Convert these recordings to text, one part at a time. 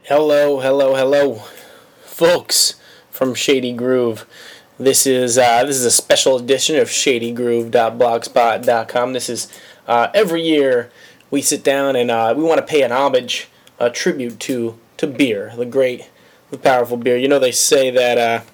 Hello, hello, hello, folks from Shady Groove. This is a special edition of ShadyGroove.blogspot.com. This is every year we sit down and we want to pay an homage, a tribute to beer, the great, the powerful beer. You know they say that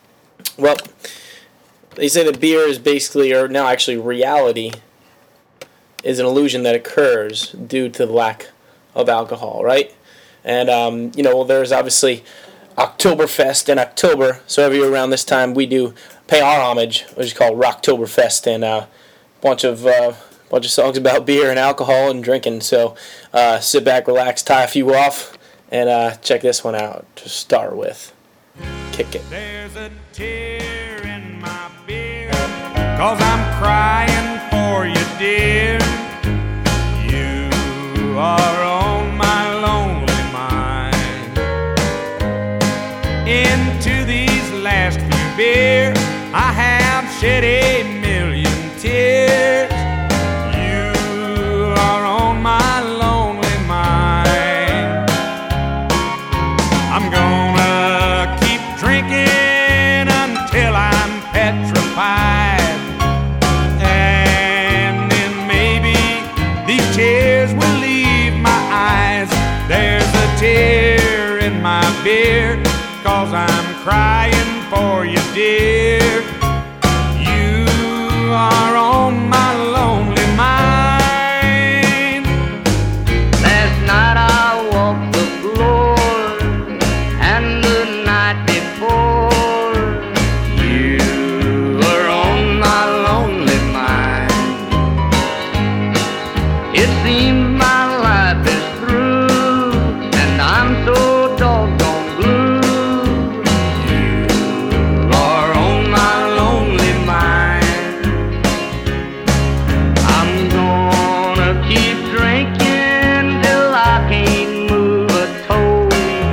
they say that beer is basically, or now actually reality, is an illusion that occurs due to the lack of alcohol, right? And, there's obviously Oktoberfest in October, so every year around this time we do pay our homage, which is called Rocktoberfest, and a bunch of songs about beer and alcohol and drinking. So sit back, relax, tie a few off, and check this one out to start with. Kick it. There's a tear in my beer, 'cause I'm crying for you, dear. You are on my lonely mind. Into these last few beers, I have shed a million tears. You are on my lonely mind. I'm gonna keep drinking until I'm petrified, and then maybe these tears will leave my eyes. There's a tear in my beer, 'cause I'm crying for you, dear. You are on my lonely mind. Last night I walked the floor, and the night before, you were on my lonely mind. It seems my life is through, and I'm so doggone blue. You are on my lonely mind. I'm gonna keep drinking till I can't move a toe,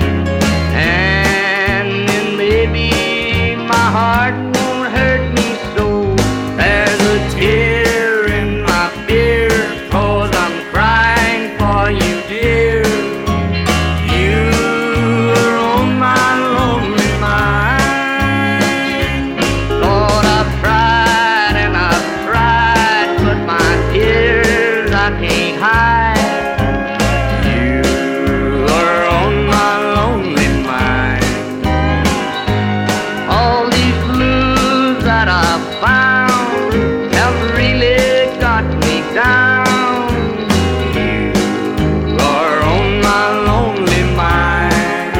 and then maybe my heart won't hurt me so. There's a tear in my beer, 'cause I'm crying for you, dear. You are on my lonely mind. Lord, I've tried and I've tried, but my tears I can't hide. You are on my lonely mind. All these blues that I've found have really got me down. You are on my lonely mind.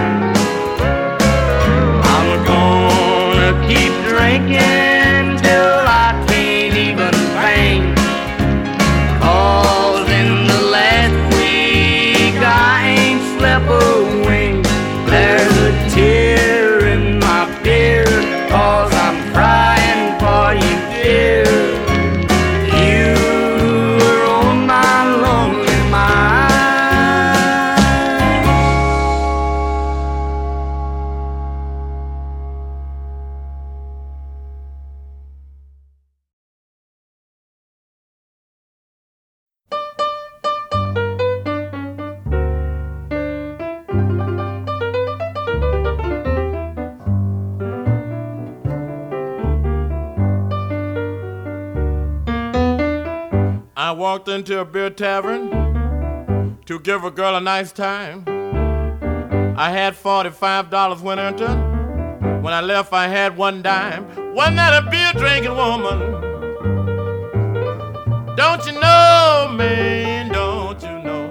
I'm gonna keep drinking till I can't even think, 'cause in the last week I ain't slept a wink. There's a tear in my beer, 'cause I'm crying for you, dear. You are on my lonely mind. I walked into a beer tavern to give a girl a nice time. I had $45 when entered. When I left, I had one dime. Wasn't that a beer drinking woman? Don't you know, man? Don't you know?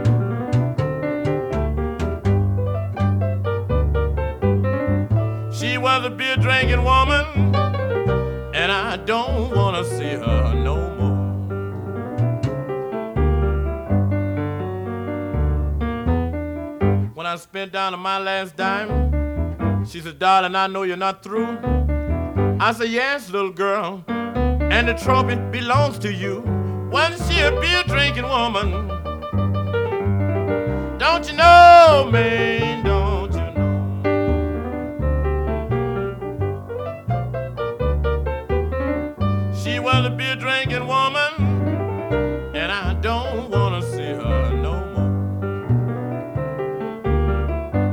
She was a beer drinking woman, and I don't wanna see her no more. When I spent down to my last dime, she said, "Darling, I know you're not through." I said, "Yes, little girl, and the trophy belongs to you." Wasn't she a beer drinking woman? Don't you know, man? Don't you know? She was a beer drinking woman, and I don't wanna see her no more.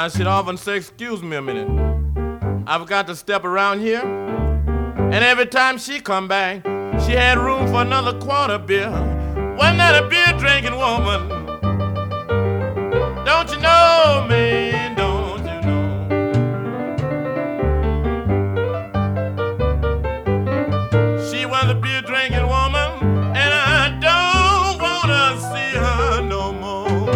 Now, she'd often say, excuse me a minute. I've got to step around here. And every time she come back, she had room for another quarter beer. Wasn't that a beer drinking woman? Don't you know, man, don't you know? She was a beer drinking woman, and I don't wanna see her no more.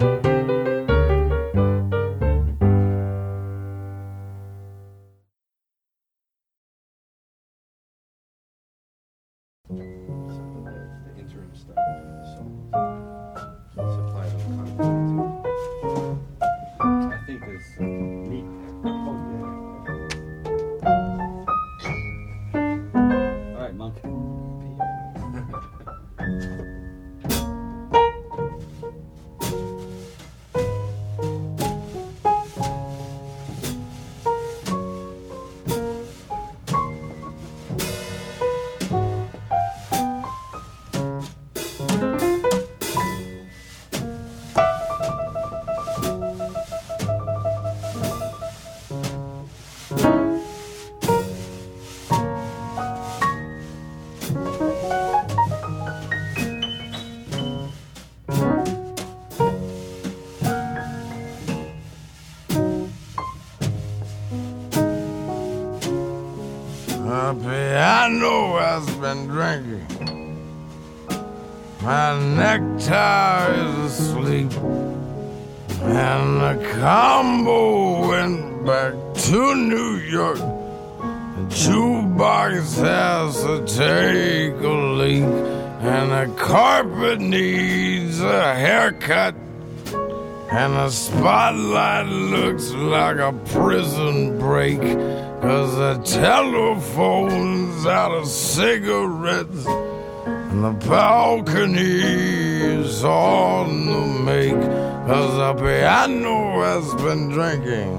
Interim stuff. So supply them content. I think it's neat. Oh yeah. All right, Monk. I know I've been drinking. My necktie is asleep, and the combo went back to New York. The jukebox has to take a leak, and the carpet needs a haircut, and the spotlight looks like a prison break. 'Cause the telephone's out of cigarettes, and the balcony's on the make. 'Cause the piano has been drinking.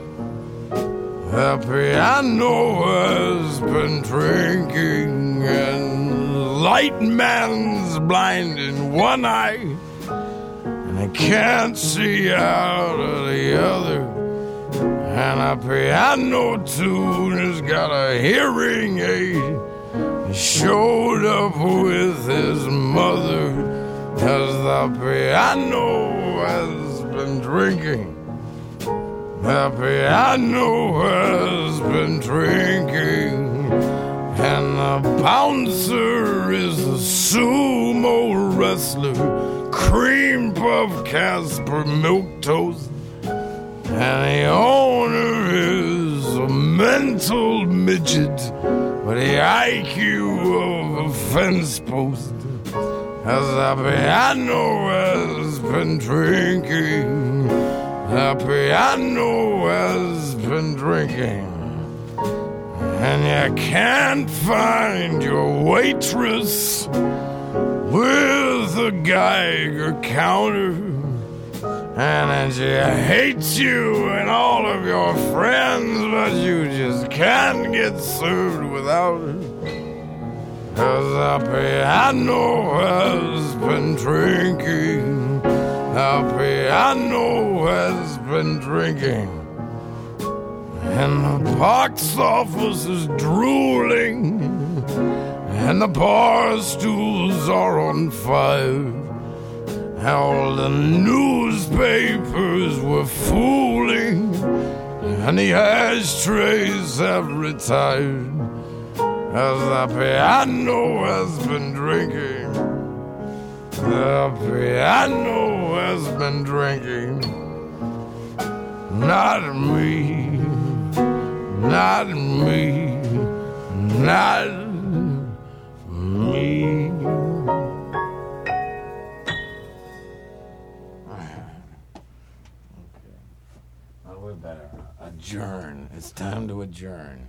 The piano has been drinking, and light man's blind in one eye, and he can't see out of the other. And a piano tune has got a hearing aid. He showed up with his mother, 'cause the piano has been drinking. The piano has been drinking. And the bouncer is a sumo wrestler, cream puff Casper milquetoast. And the owner is a mental midget with the IQ of a fence post. As the piano has been drinking, the piano has been drinking. And you can't find your waitress with a Geiger counter. And then she hates you and all of your friends, but you just can't get served without her. 'Cause the piano has been drinking. The piano has been drinking. And the box office is drooling. And the bar stools are on fire. All the newspapers were fooling, and the ashtrays have retired, as the piano has been drinking. The piano has been drinking. Not me, not me, not me. We better adjourn. It's time to adjourn.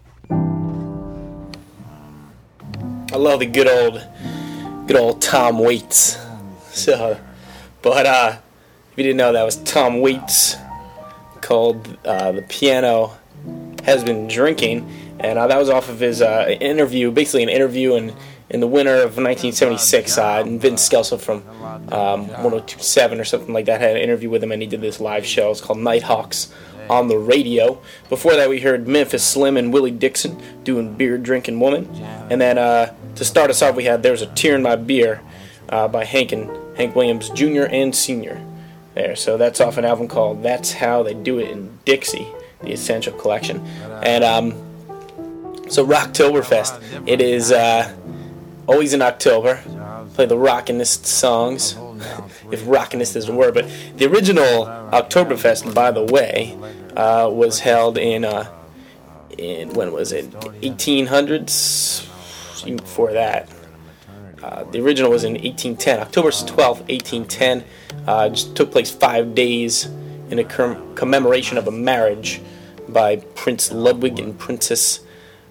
I love the good old Tom Waits. So, but if you didn't know, that was Tom Waits, called "The Piano Has Been Drinking," and that was off of his interview, basically an interview, and in the winter of 1976. And Vince Skelso from 1027 or something like that had an interview with him, and he did this live show. It's called Nighthawks on the Radio. Before that, we heard Memphis Slim and Willie Dixon doing Beer Drinking Woman. And then to start us off, we had There's a Tear in My Beer by Hank Williams Jr. and Sr. there. So that's off an album called That's How They Do It in Dixie, the Essential Collection. And so Rocktoberfest, it is always in October. Play the rockinest songs, if rockinest is a word. But the original Oktoberfest, by the way, was held in when was it? 1800s. Even before that. The original was in 1810, October 12th, 1810. Just took place 5 days in a commemoration of a marriage by Prince Ludwig and Princess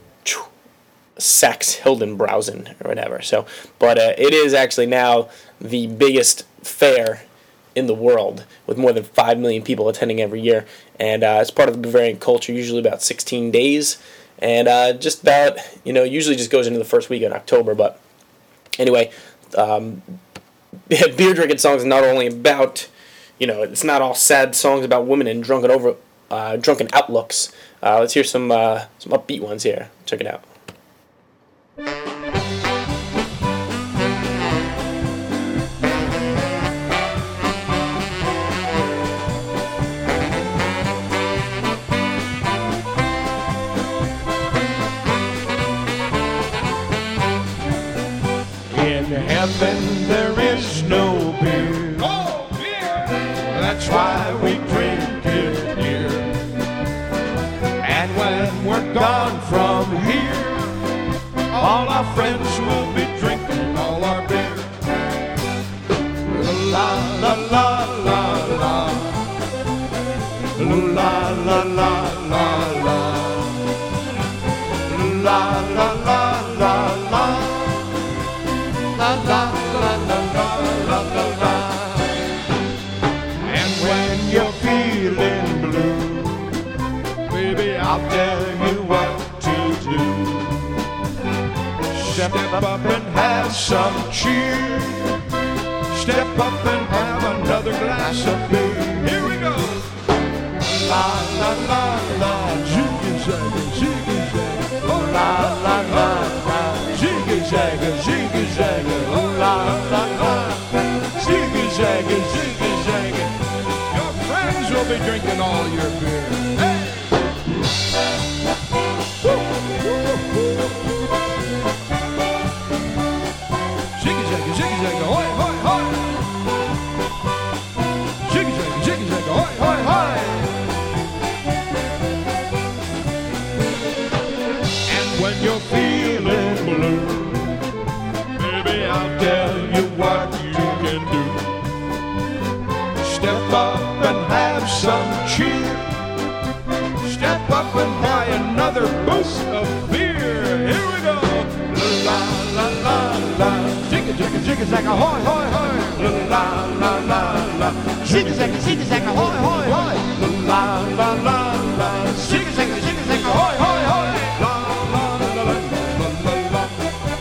Saxe-Hildenbrausen or whatever. So, but it is actually now the biggest fair in the world, with more than 5 million people attending every year. And it's part of the Bavarian culture, usually about 16 days. And just about, usually just goes into the first week in October. But anyway, beer drinking songs are not only about, it's not all sad songs about women and drunken outlooks. Let's hear some upbeat ones here. Check it out. In heaven there is no beer. Oh, beer! That's why we drink it here. And when we're gone from here, all our friends will be drinking all our beer. La la la la la. La la la la la. La la la la la. La la la la la la la. And when you're feeling blue, baby, I'll tell you what to do. Step up and have some cheer. Step up and have another glass of beer. Here we go. La la la la, jiggy jagga, jiggy jagga. Oh la la la la, jiggy jagga, jiggy jagga. Oh la la la, jiggy jagga, jiggy jagga. Your friends will be drinking all your beer. Hey! Jiggy jagga, jiggy jagga, hoy hoy hoy. Jiggy jagga, jiggy jagga, hoy hoy hoy. And when you're feeling blue, baby, I'll tell you what you can do. Step up and have some cheer. Step up and buy another boost of beer. Here we go. La la la la. Jigga jigga jigga jagga, hoy hoy hoy. La la la la. Jigga jigga jagga, hoy hoy hoy. La la la la. Jigga jigga jagga, hoy hoy hoy. La la la la la la.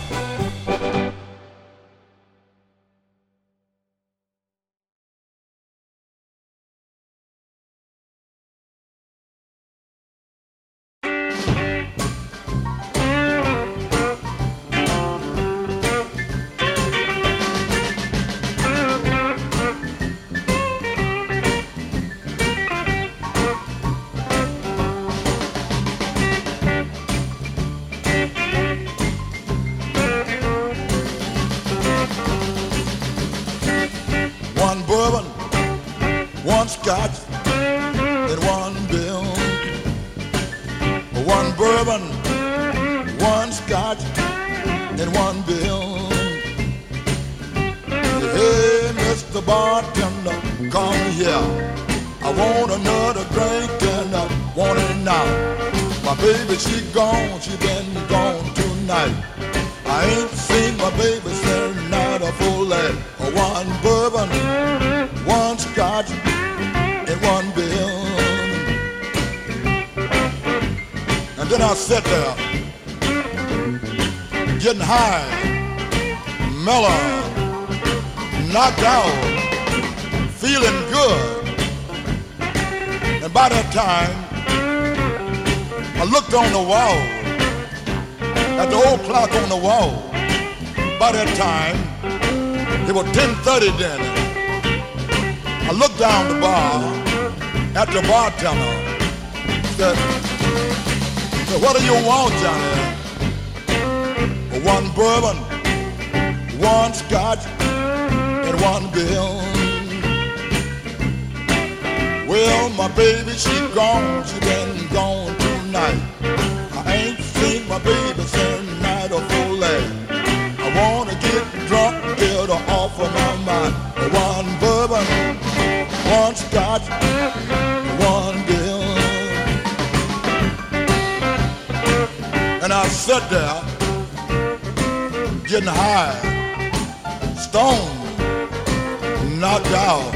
One bourbon, one scotch, and one bill. One bourbon, one scotch, and one bill. Hey, Mr. Bartender, come here. I want another drink and I want it now. My baby, she gone, she been gone tonight. I ain't seen my baby since not a full life. One bourbon, one scotch, and one bill. And then I sat there, getting high mellow, knocked out, feeling good. And by that time, I looked on the wall, at the old clock on the wall. By that time, it was 10:30 then. I looked down the bar at the bartender. Said, what do you want, Johnny? One bourbon, one scotch, and one bill. Well, my baby, she gone, she been gone tonight. I ain't seen my baby since night or full late. I wanna get drunk, get her off of my mind. One bourbon, one scotch, one bill. And I sat there, getting high, stoned, knocked out.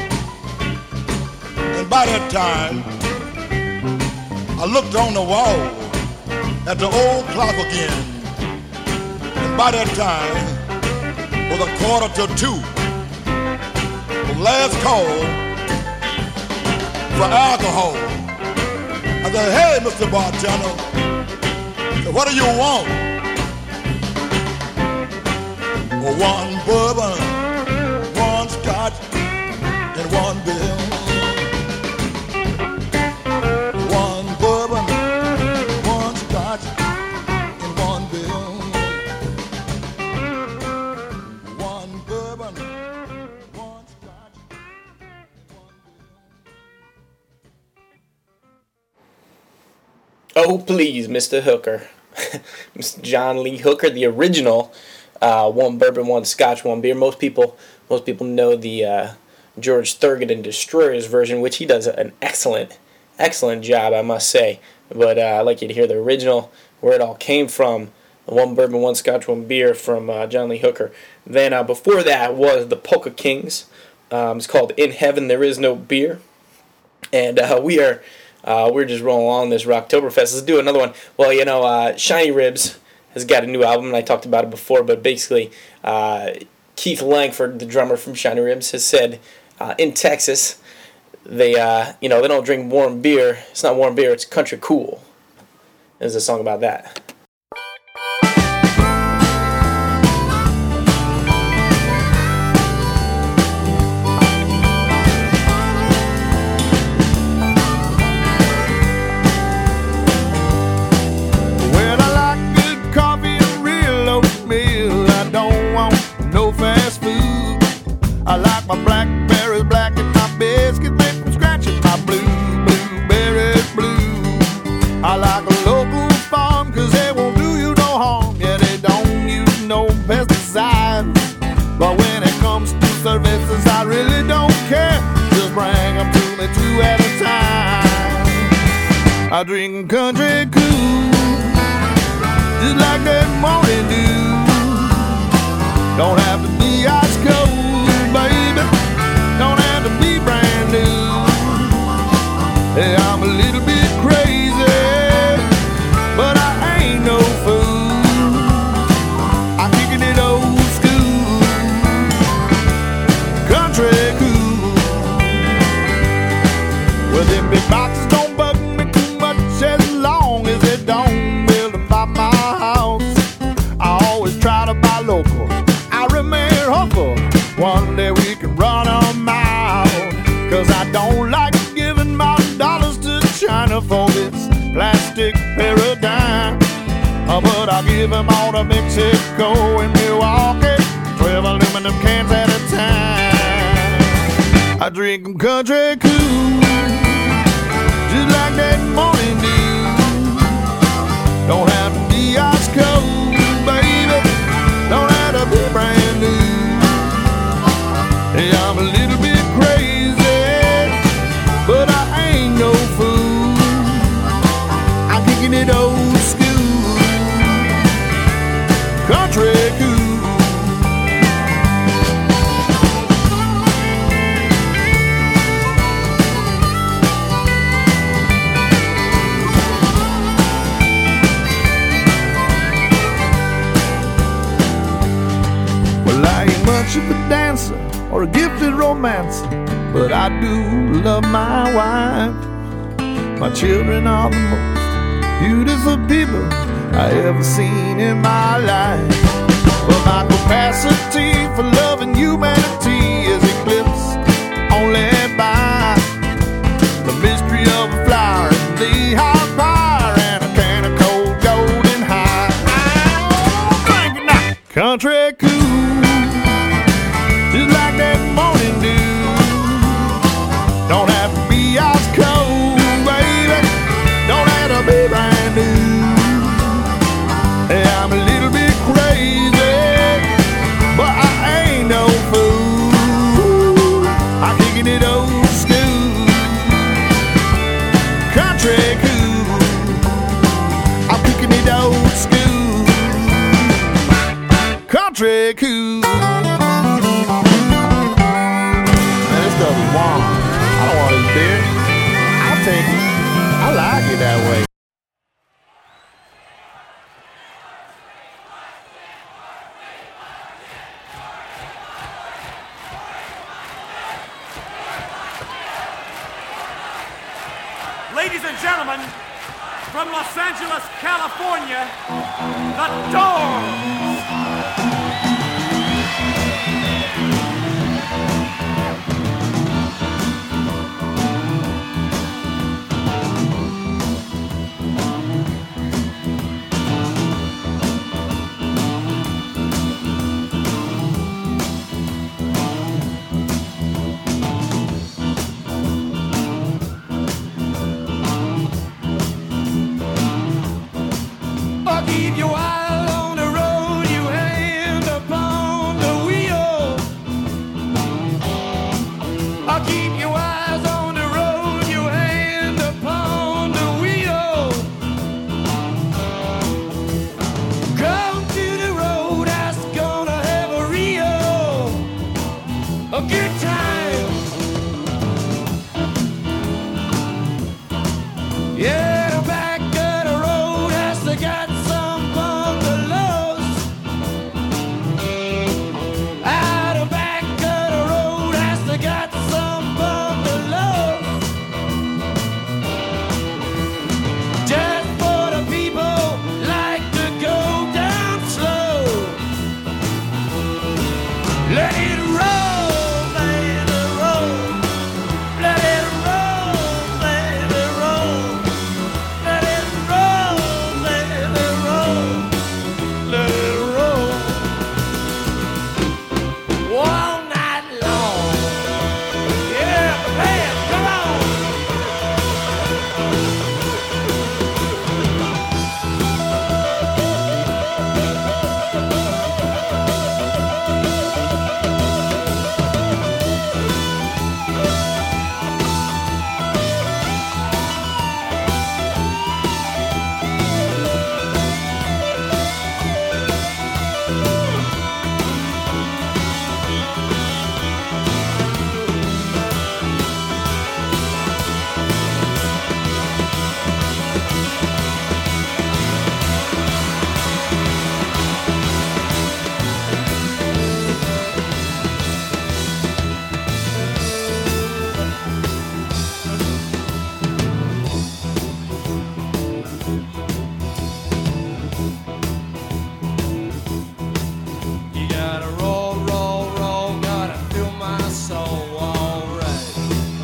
And by that time, I looked on the wall at the old clock again. And by that time, it was 1:45. The last call for alcohol. I said, hey, Mr. Bartender, what do you want? One bourbon, one scotch, and one bill. One bourbon, one scotch, and one bill. One bourbon, one scotch, and one bill. Oh, please, Mr. Hooker. Mr. John Lee Hooker, the original. One bourbon, one scotch, one beer. Most people know the George Thorogood and Destroyers version, which he does an excellent job, I must say. But I'd like you to hear the original, where it all came from. One bourbon, one scotch, one beer from John Lee Hooker. Then before that was the Polka Kings. It's called In Heaven There Is No Beer. And we're just rolling along this Rocktoberfest. Let's do another one. Well, Shiny Ribs has got a new album, and I talked about it before, but basically Keith Langford, the drummer from Shiny Ribs, has said in Texas they don't drink warm beer. It's not warm beer, it's country cool. There's a song about that. I like my blackberries black and my biscuits made from scratch and my blueberries blue. I like a local farm cause they won't do you no harm. Yeah, they don't use no pesticides. But when it comes to services, I really don't care. Just bring them to me 2 at a time. I drink country cool, just like that morning dew. Don't have to be ice cold, baby, don't have to be brand new. Hey, I'm a little bit crazy, but I ain't no fool. I'm kicking it old school, country cool. Well, them big boxes don't bug me too much as long as they don't build them by my house. I always try to buy local, I remain hopeful. One day we can run them out. Cause I don't like giving my dollars to China for this plastic paradigm. But I'll give them all to Mexico and Milwaukee, 12 aluminum cans at a time. I drink them country cool, just like that morning dew. Don't have to be ice cold, baby, don't have to be brand new. Hey, I'm a little bit crazy, but I ain't no fool. I'm kicking it old school, country cool. much of a dancer or a gifted romancer, but I do love my wife. My children are the most beautiful people I ever seen in my life. But my capacity for loving humanity is eclipsed only by the mystery of a flower and the hot fire and a can of cold golden high. Drink it now. Country cool, just like that morning dew. Don't have to be ice cold, baby. Don't have to be brand new. Hey, I'm a little bit crazy, but I ain't no fool. I'm kicking it old school. Country cool. I'm kicking it old school. Country cool. Man, this stuff is warm. I don't want this beer. I'll take it. I like it that way. Ladies and gentlemen, from Los Angeles, California, The Doors. Keep your eye on the road, you hand upon the wheel. I'll keep your eyes on the road, you hand upon the wheel. Come to the road, that's gonna have a real a good time. Yeah, the back of the road has to get some bungalows. Out the back of the road has to get some bungalows. Just for the people like to go down slow. Let it roll, let it roll. Let it roll, let it roll. Let it roll, let it roll. Let it roll. All night long. Yeah, man, come on. You gotta roll, roll, roll, gotta feel my soul, alright.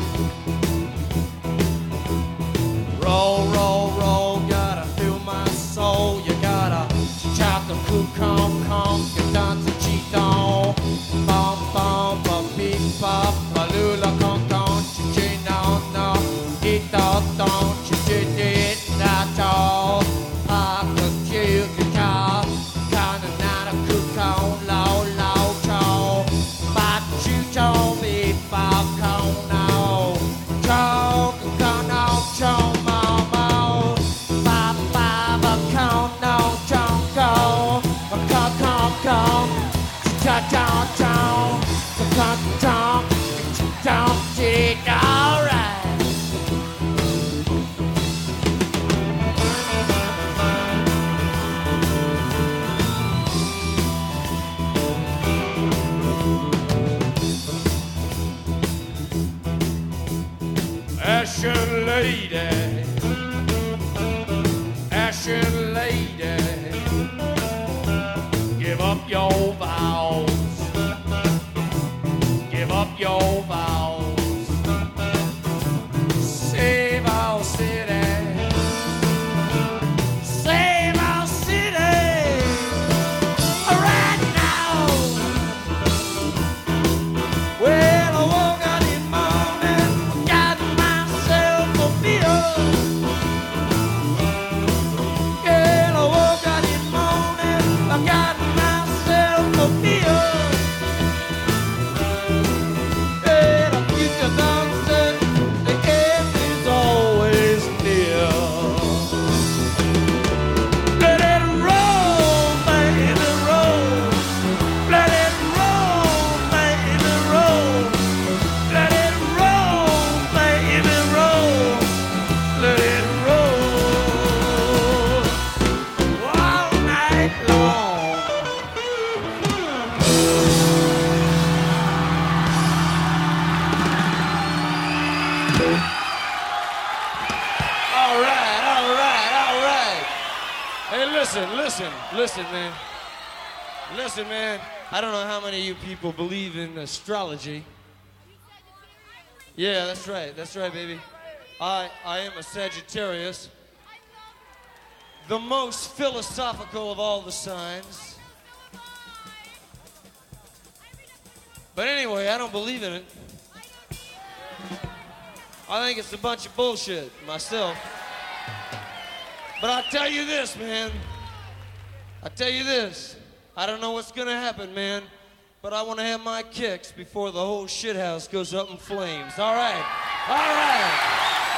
Roll, roll, roll, gotta feel my soul. You gotta chop the cool, come, get down to cheat-on. Bum, bum, bum, beep, bop, balula, con, chi, no, eat, don't, chi, it, that's all. I could kill the car, kinda not a cook on, low, tall. But you told me if I'll come now. Talk, come on, chong, mama. Ba, come on, chong, go. Come, ta, it, alright. Asher lady, Asher lady, give up your vows, give up your vows, save our city, save our city right now. Well, I woke up this morning, got myself a beer. Girl, I woke up this morning, I got myself a beer. And the future done said the end is always near. Let it roll, baby, roll. Let it roll, baby, roll. Let it roll, baby, roll. Let it roll all night long. All right, all right, all right. Hey, listen, man. Listen, man. I don't know how many of you people believe in astrology. Yeah, that's right, baby. I am a Sagittarius, the most philosophical of all the signs. But anyway, I don't believe in it. I think it's a bunch of bullshit myself. But I'll tell you this, man. I'll tell you this. I don't know what's gonna happen, man, but I want to have my kicks before the whole shithouse goes up in flames. All right. All right.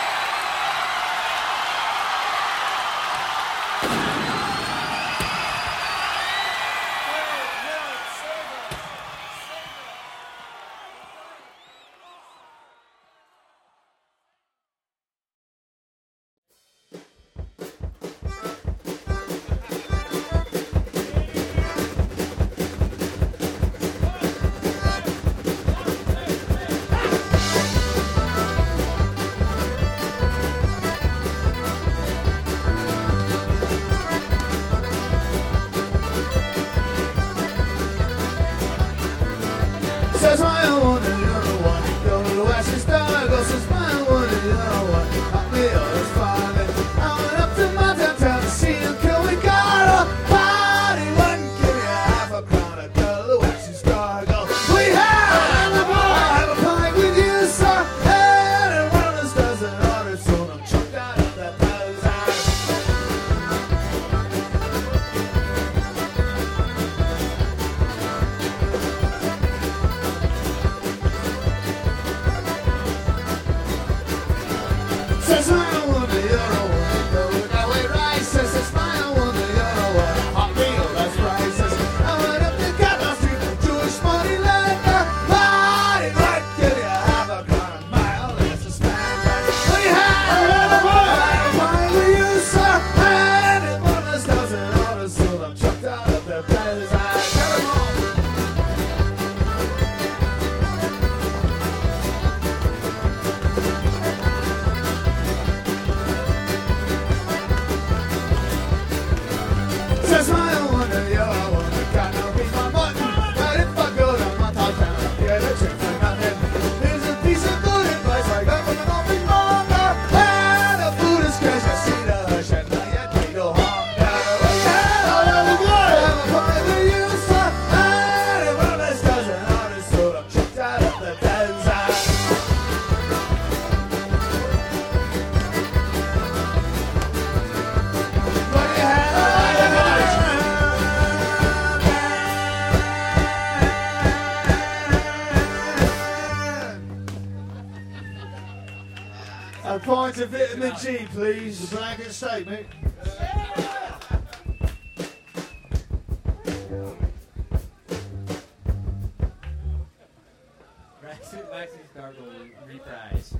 Says my one and the other one, go to the west and star, go says my one and the other one, up the other's father. I went up to my downtown to see him kill. We got a party, wouldn't give you half a crown, a go to the west and star, go. We have a pint with you, sir, and one of us doesn't order, so I'm chucked out of that palace. Says I want the other one, go that way right. Says it's my one, the other one, hot meal, that's right. Says I went up to Catmouth Street, the Jewish money lender, party right, give you half a crown a mile, that's a stand right. We had a pint with you, sir, and if one of us doesn't order, so I'm chucked out of their place. I got 'em all. Says my one and the other one, I got no beef on mutton. But if I go to my top town, I'll get a trick for nothing. There's a piece of good advice I got from an old big monger, and the food is fresh. I see the hush and now you take no harm. Have a pint with you, sir, and if one of us doesn't order, so I'm chucked out of the desert. But you had a pint of vitamin G, please. The blanket statement. Maxi Starkle reprise.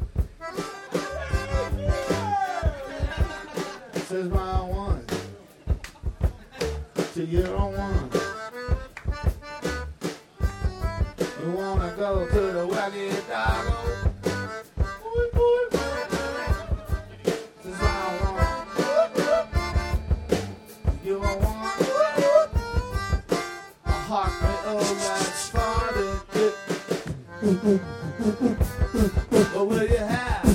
Says my one. to you don't want. You wanna go to the wacky dog. This is what I want. You don't want a heartbeat that's farted. What will you have?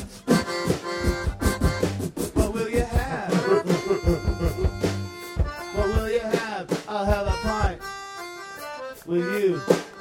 What will you have? What will you have? I'll have a pint with you.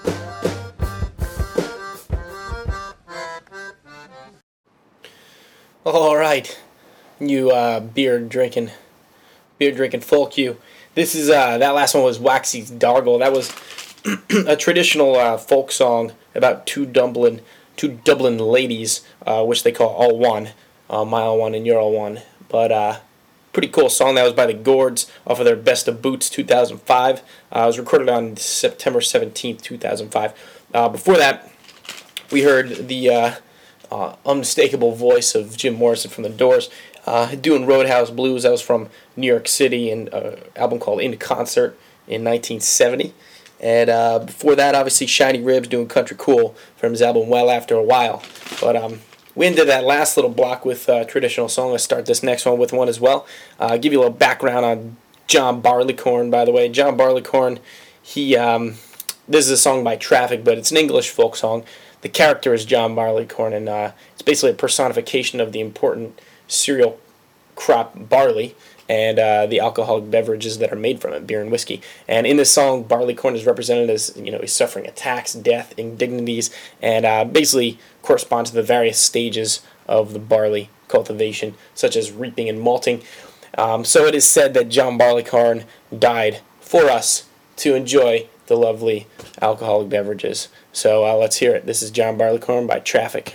All right, you beer drinking folk. You. This is that last one was Waxy's Dargle. That was a traditional folk song about two Dublin ladies, which they call All One, my All One and your All One. But pretty cool song. That was by the Gourds off of their Best of Boots 2005. It was recorded on September 17th, 2005. Before that, we heard the unmistakable voice of Jim Morrison from the Doors, doing Roadhouse Blues. That was from New York City, and an album called In Concert in 1970. And before that, obviously, Shiny Ribs doing Country Cool from his album Well After a While. But we ended that last little block with a traditional song. Let's start this next one with one as well. Give you a little background on John Barleycorn, by the way. John Barleycorn, this is a song by Traffic, but it's an English folk song. The character is John Barleycorn, and it's basically a personification of the important cereal crop barley and the alcoholic beverages that are made from it, beer and whiskey. And in this song, Barleycorn is represented as, he's suffering attacks, death, indignities, and basically corresponds to the various stages of the barley cultivation, such as reaping and malting. So it is said that John Barleycorn died for us to enjoy the lovely alcoholic beverages. So let's hear it. This is John Barleycorn by Traffic.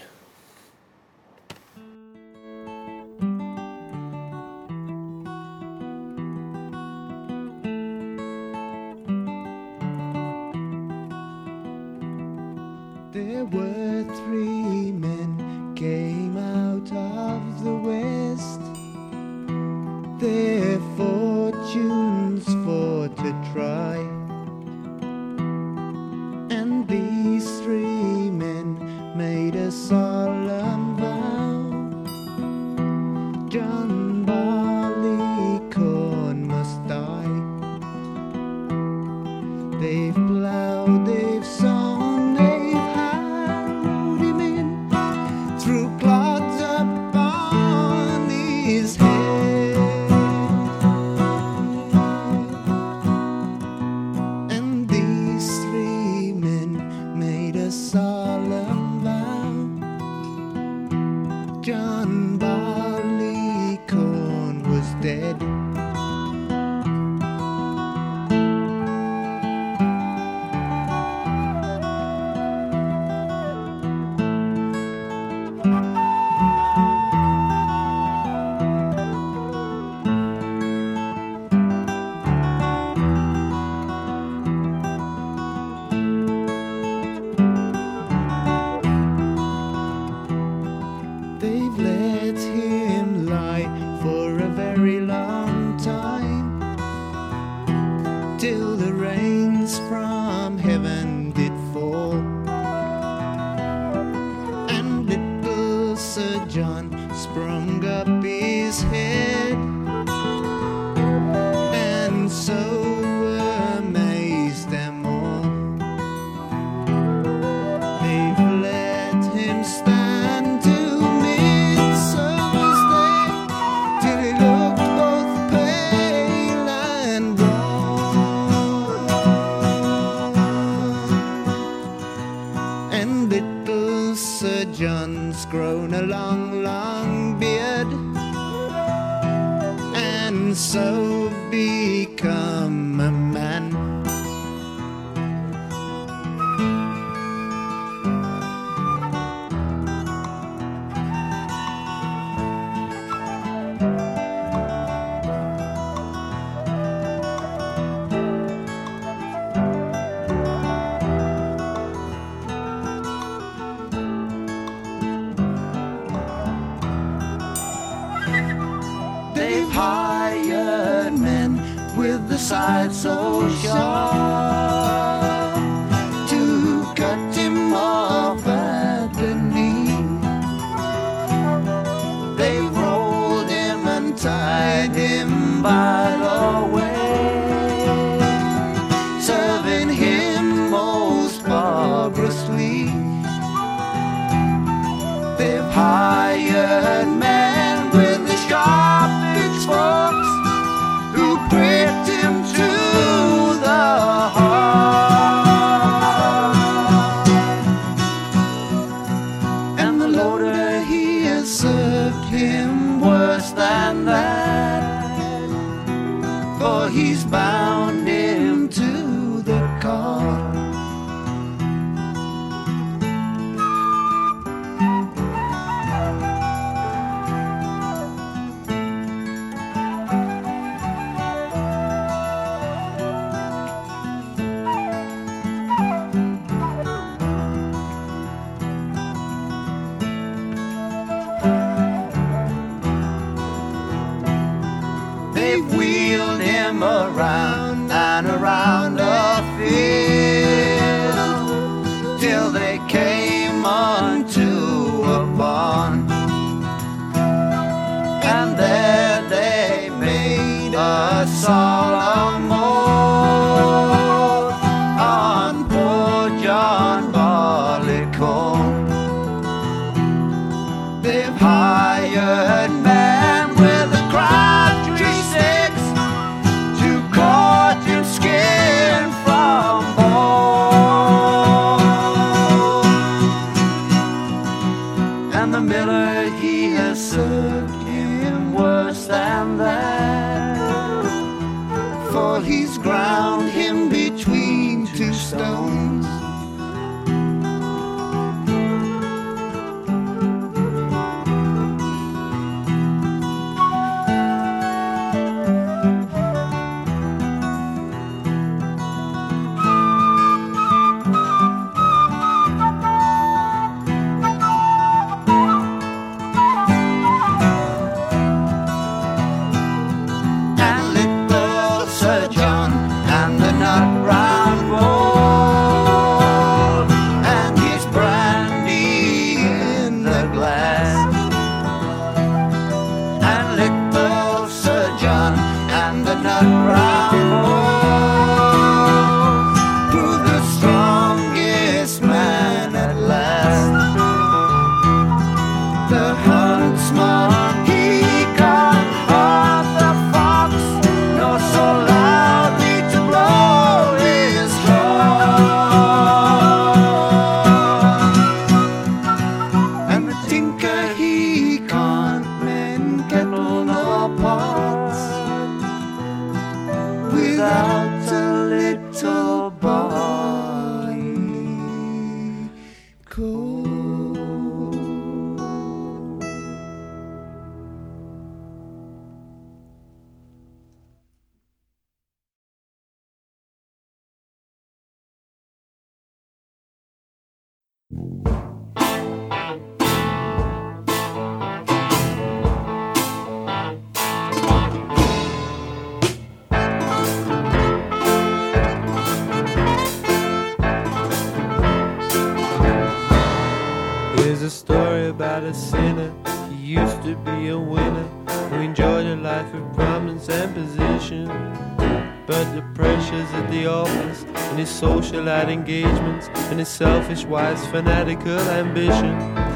There were three men came out of the west, their fortunes for to try. And these three men made a solemn vow. John Barleycorn must die. They've plowed, they've sown, they've harrowed him in through clods upon his head. And these three men made a solemn vow. John Barleycorn was dead. They've let him lie for a very long time, till the rains from heaven did fall, and little Sir John sprung up his head, and so amazed them all. They've let him stand to midsummer's day, till he looked both pale and drawn. And little Sir John's grown a long, long beard, and so become a man. They've hired men with the side so sharp to cut him off at the knee. They rolled him and tied him by the way, serving him most barbarously. They've hired men with the sharp pitchforks who pricked him to the heart. And the loader, he has served him worse than that, for he's bound him to the cart. Around and around the field till they came unto a barn, and there they made a solemn oath on poor John Barleycorn. They've hired men with a crabtree sticks, caught him skin from bone. And the miller, he has served him worse than that, for he's ground him between two stones. There's a story about a sinner. He used to be a winner who enjoyed a life of prominence and position. But the pressures at the office and his socialite engagements and his selfish, wise, fanatical ambition,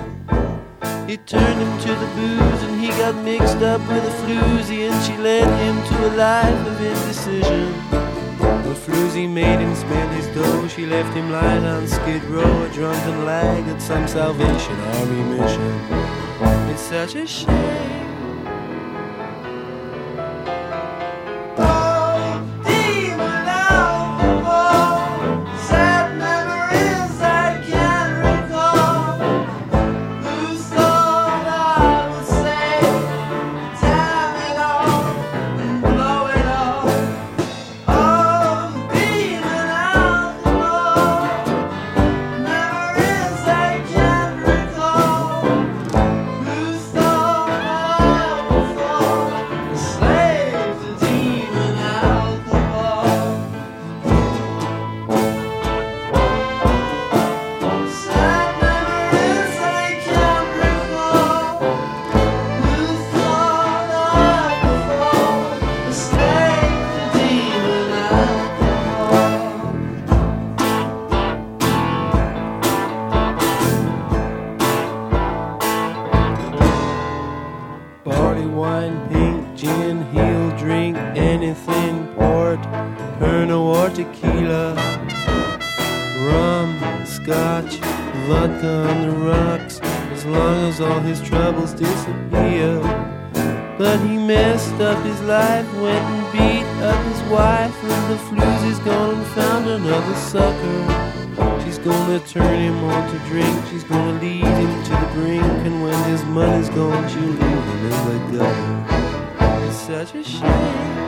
he turned him to the booze and he got mixed up with a floozy, and she led him to a life of indecision. The floozy made him spend his dough. She left him lying on Skid Row, a drunken lag at some Salvation Army mission. It's such a shame. barley wine, pink gin, he'll drink anything, port, Pernod or tequila, rum, scotch, vodka on the rocks, as long as all his troubles disappear. But he messed up his life, went and beat up his wife, and the floozy's gone and found another sucker. She's gonna turn him on to drink, she's gonna lead him to the brink, and when his money's gone, she'll leave him in the gutter. It's such a shame.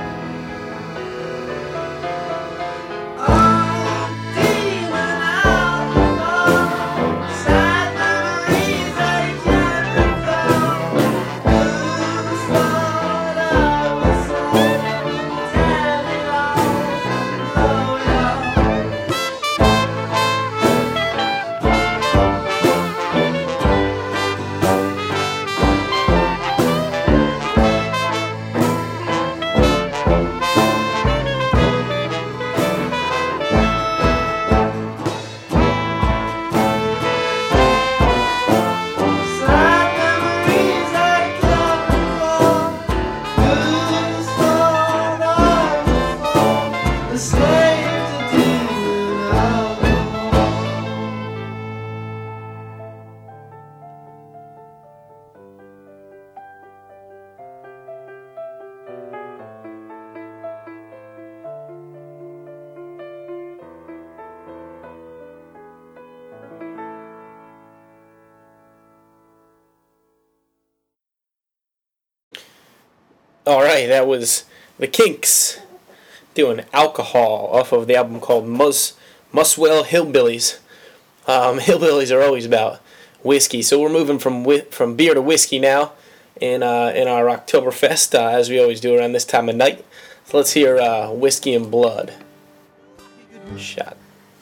All right, that was the Kinks doing Alcohol off of the album called Muswell Hillbillies. Hillbillies are always about whiskey, so we're moving from beer to whiskey now in our Oktoberfest, as we always do around this time of night. So let's hear Whiskey and Blood. Shot.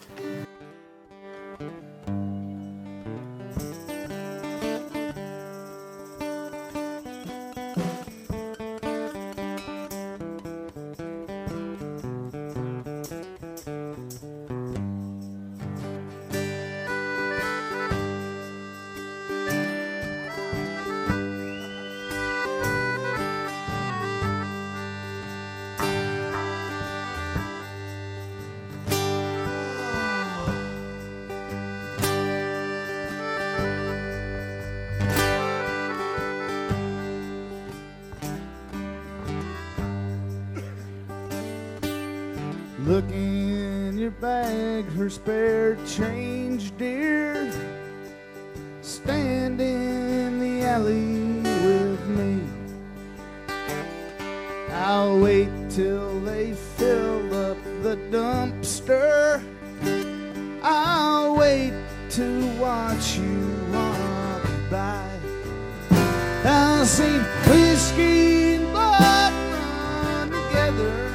Look in your bag, her spare change, dear. Stand in the alley with me. I'll wait till they fill up the dumpster. I'll wait to watch you walk by. I've seen whiskey and blood run together.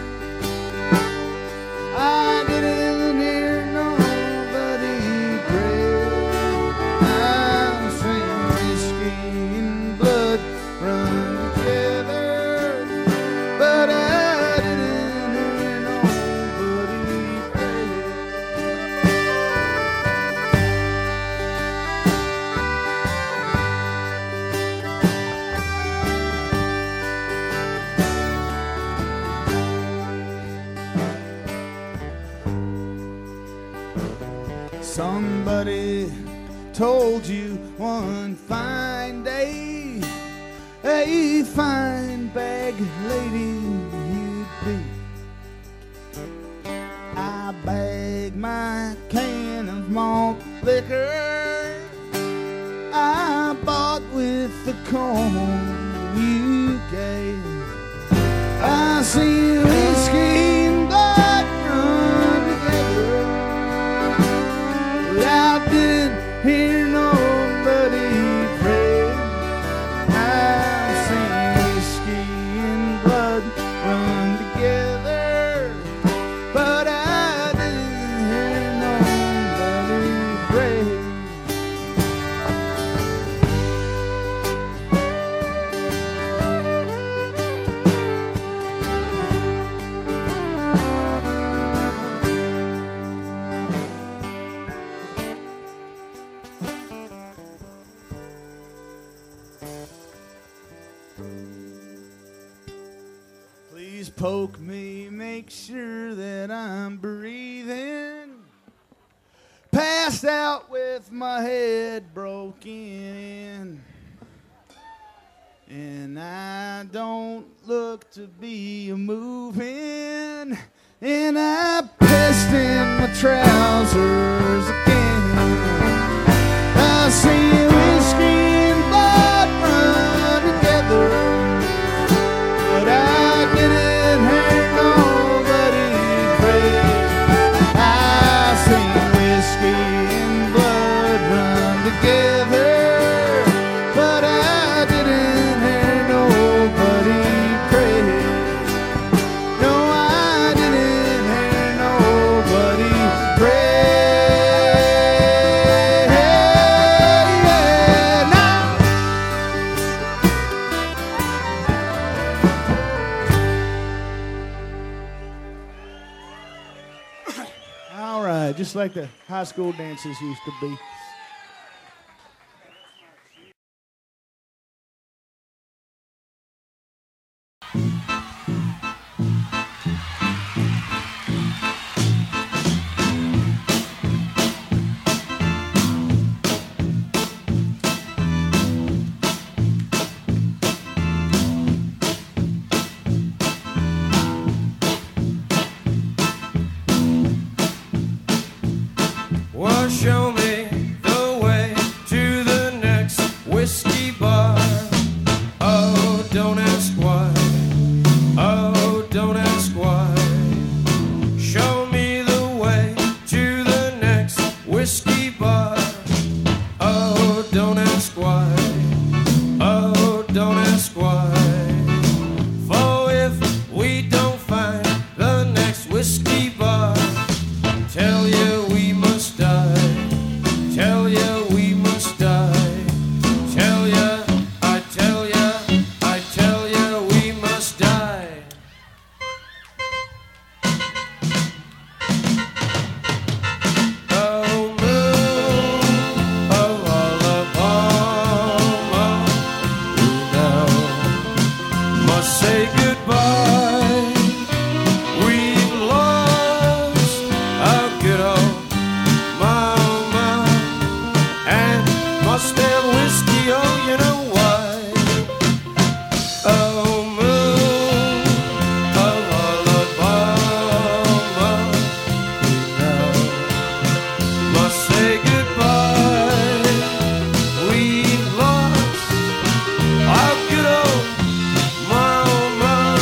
I didn't hear nobody pray. I've seen whiskey and blood run together, but I didn't hear nobody pray. Somebody told you one fine day, a fine bag lady you'd be. I bag my can of malt liquor I bought with the coin you gave. I see whiskey and blood run together. I didn't hear nobody pray. I've seen whiskey and blood run together, but I didn't hear nobody pray. Please poke me, make sure that I'm breathing. Passed out with my head broken in. And I don't look to be moving. And I pissed in my trousers again. I see whiskey and blood run together, but I didn't hear nobody pray. I see whiskey and blood run together, but I didn't hear nobody pray. No, I didn't hear nobody pray. All right, just like the high school dances used to be. Well, show me the way to the next whiskey bar. Oh, don't ask why. Oh, don't ask why. Show me the way to the next whiskey bar. Oh, don't ask why. Oh, don't ask why. For if we don't find the next whiskey bar, tell you we must die. Tell ya we must die. Tell ya, I tell ya, I tell ya we must die. Oh, moon of Alabama, we now must say goodbye. We've lost our good old mama and must have whiskey, oh, you know why. Oh, moon of Alabama, we now must say goodbye. We've lost our good old mama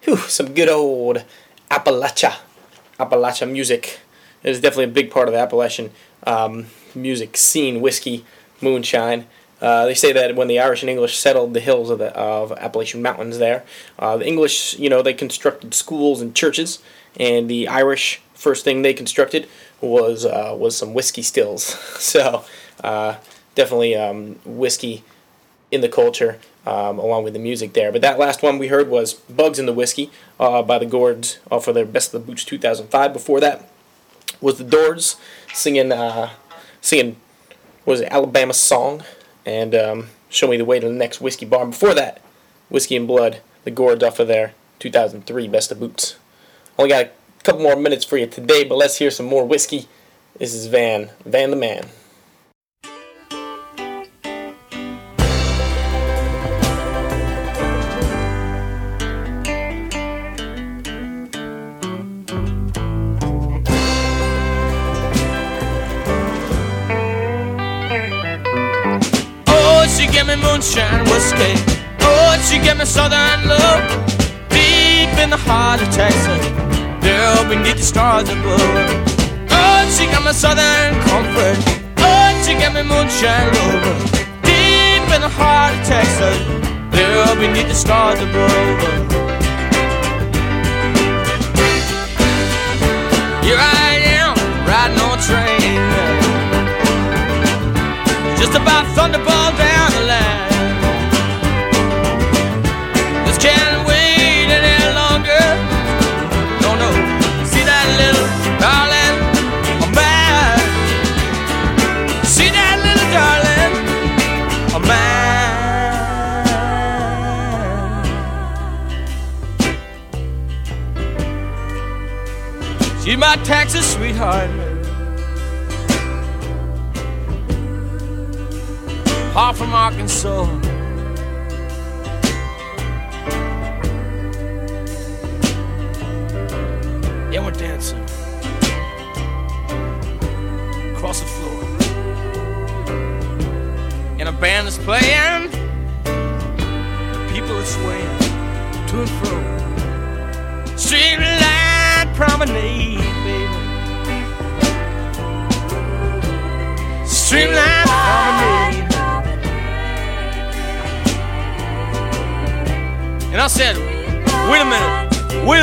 Whew, some good old Appalachia music. It is definitely a big part of the Appalachian music scene, whiskey, moonshine. They say that when the Irish and English settled the hills of Appalachian Mountains there, the English, they constructed schools and churches, and the Irish, first thing they constructed was some whiskey stills. So definitely whiskey in the culture, along with the music there. But that last one we heard was Bugs in the Whiskey by the Gourds for their Best of the Boots 2005. Before that was the Doors singing was it Alabama Song and Show Me the Way to the Next Whiskey Bar. And before that, Whiskey and Blood, the Gourds off of their 2003 Best of Boots. Only got a couple more minutes for you today, but let's hear some more whiskey. This is Van the Man. She gave me moonshine whiskey. Oh, she gave me southern love. Deep in the heart of Texas, there beneath the stars above. Oh, she got me southern comfort. Oh, she gave me moonshine love. Deep in the heart of Texas, there beneath the stars above. Here I am, riding on a train, just about thunderball down the line. Just can't wait any longer. No, see that little darling of mine. See that little darling of mine. She's my Texas sweetheart, far from Arkansas. Yeah, we're dancing across the floor, and a band is playing. The people are swaying to and fro. Streetlight promenade, baby. Streetlight promenade. And I said, wait a minute.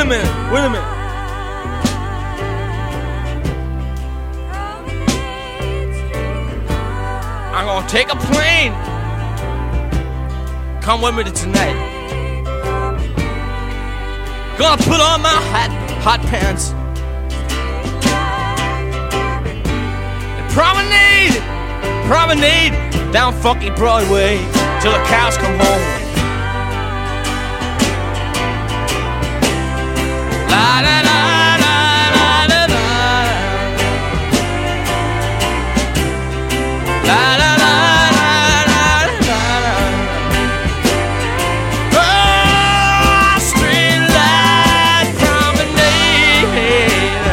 I'm gonna take a plane. Come with me tonight. Gonna put on my hot pants and promenade down funky Broadway till the cows come home. La da da da da da da. La da da da da da da. Oh, street light promenade.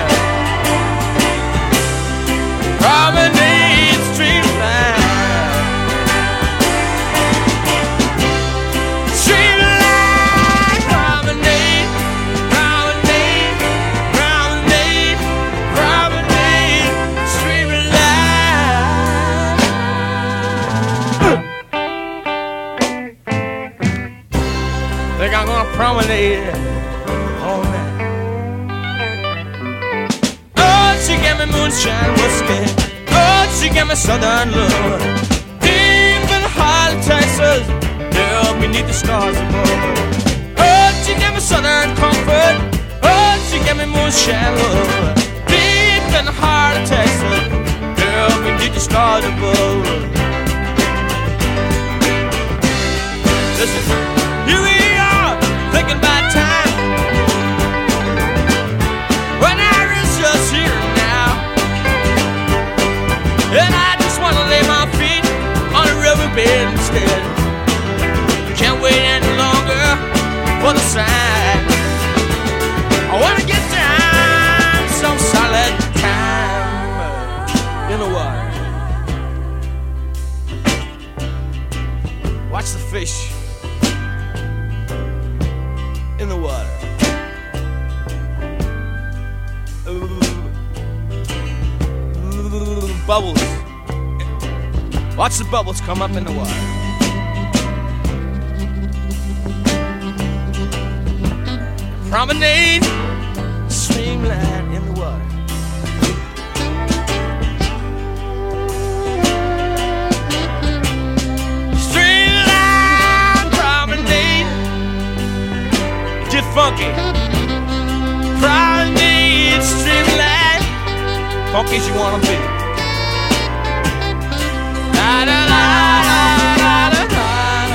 Promenade, street light. Street light promenade. I'm gonna promenade all night. Oh, she gave me moonshine whiskey. Oh, she gave me southern love. Deep in the heart of Texas, there beneath the stars above. Oh, she gave me southern comfort. Oh, she gave me moonshine love. Deep in the heart of Texas, there beneath the stars above. Listen, here we are, thinking about time when I is just here now, and I just want to lay my feet on a riverbed instead. Can't wait any longer for the sign. I want to get down some solid time in the water. Watch the fish in the water. bubbles. Watch the bubbles come up in the water. Promenade, streamline in the water. Streamline promenade, get funky. Promenade, streamline, funky as you wanna be. La da la la la la la.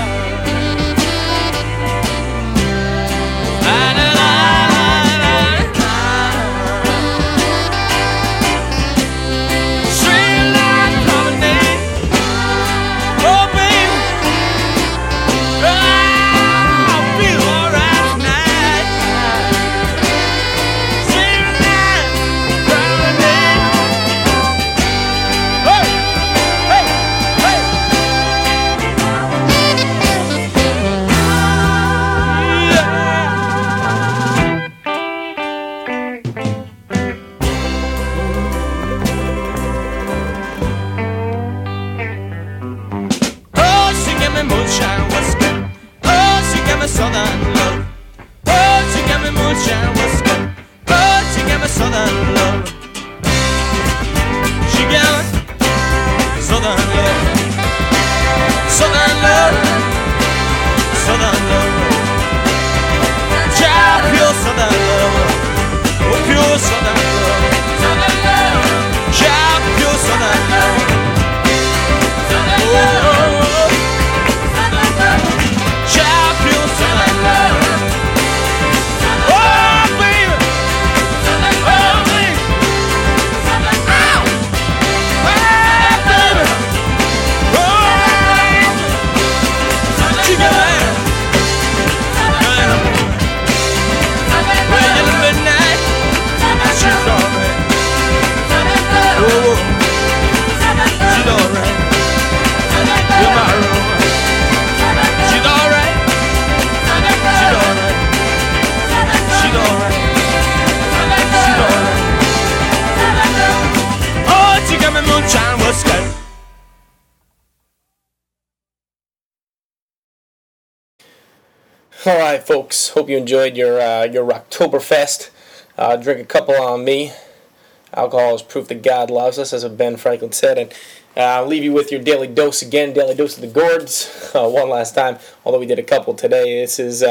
All right, folks. Hope you enjoyed your Rocktoberfest. Drink a couple on me. Alcohol is proof that God loves us, as Ben Franklin said. And I'll leave you with your daily dose again. Daily dose of the gourds. One last time. Although we did a couple today. This is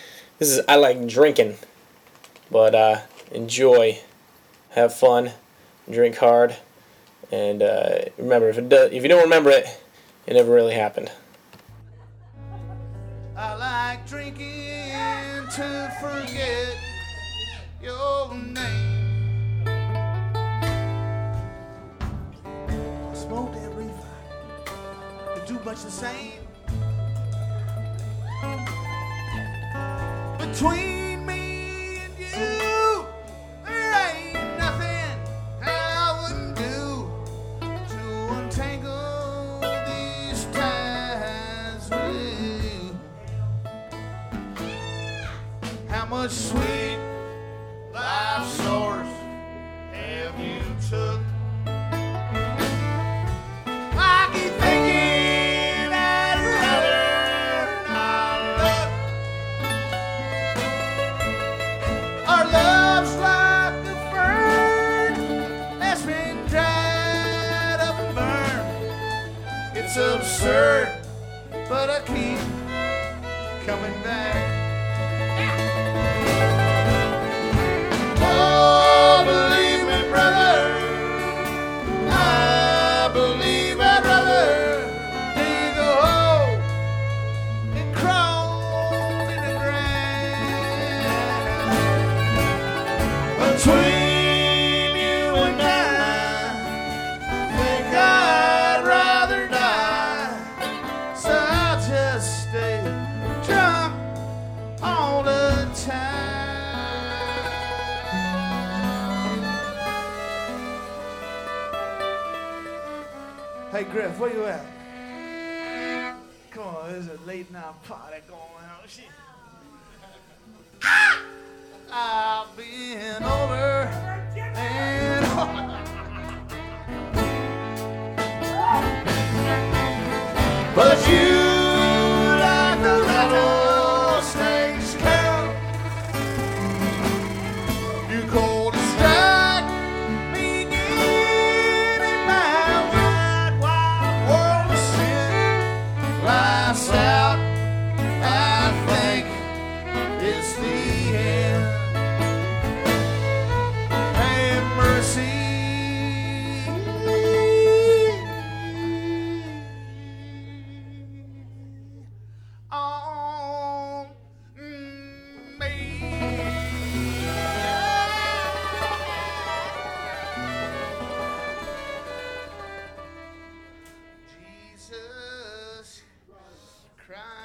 I like drinking, but enjoy, have fun, drink hard, and remember, if you don't remember it, it never really happened. I like drinking to forget your name. Smoke that reefer, but do much the same. Between me and you, there ain't nothing I wouldn't do to untangle these ties with you. How much sweet life source have you took? I keep thinking I'd rather not look. Our love's like a fern that's been dried up and burned. It's absurd, but I keep coming back. Oh, believe me, brother, I believe I'd rather dig a hole and crawl in the ground. Between you and I think I'd rather die, so I'll just stay drunk all the time. Hey Griff, where you at? Come on, there's a late night party going on. Shit. I've been over and over. But you, like a rattlesnake's tail, you cold to strike me dead in my wide, wide world of sin. Life's out, I think it's the end. Have mercy on me. Jesus Christ.